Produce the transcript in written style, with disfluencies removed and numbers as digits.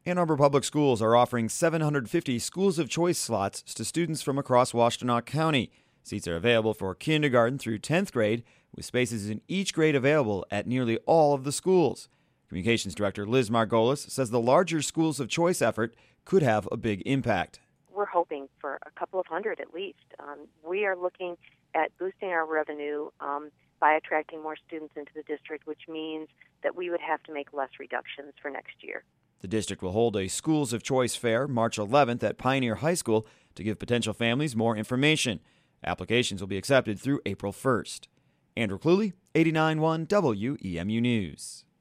Ann Arbor Public Schools are offering 750 Schools of Choice slots to students from across Washtenaw County. Seats are available for kindergarten through 10th grade, with spaces in each grade available at nearly all of the schools. Communications Director Liz Margolis says the larger Schools of Choice effort could have a big impact. We're hoping for a couple of hundred at least. We are looking at boosting our revenue by attracting more students into the district, which means that we would have to make less reductions for next year. The district will hold a Schools of Choice fair March 11th at Pioneer High School to give potential families more information. Applications will be accepted through April 1st. Andrew Cluley, 89.1 WEMU News.